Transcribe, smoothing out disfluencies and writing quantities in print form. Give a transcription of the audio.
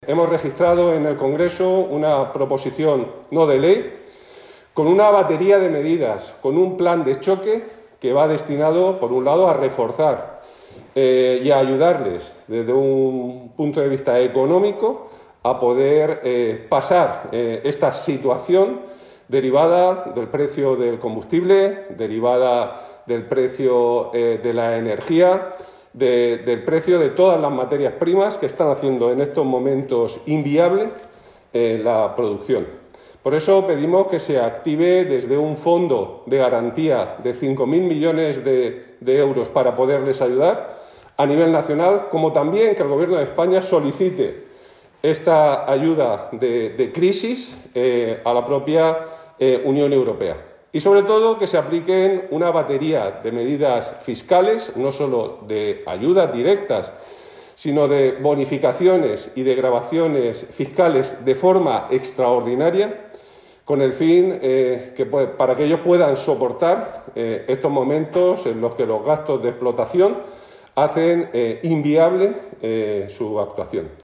hemos registrado en el Congreso una proposición no de ley con una batería de medidas, con un plan de choque que va destinado, por un lado, a reforzar y a ayudarles desde un punto de vista económico a poder pasar esta situación derivada del precio del combustible, derivada del precio de la energía, del precio de todas las materias primas que están haciendo en estos momentos inviable la producción. Por eso pedimos que se active desde un fondo de garantía de 5.000 millones de euros para poderles ayudar a nivel nacional, como también que el Gobierno de España solicite esta ayuda de crisis a la propia Unión Europea. Y, sobre todo, que se apliquen una batería de medidas fiscales, no solo de ayudas directas, sino de bonificaciones y de gravaciones fiscales de forma extraordinaria, con el fin para que ellos puedan soportar estos momentos en los que los gastos de explotación hacen inviable su actuación.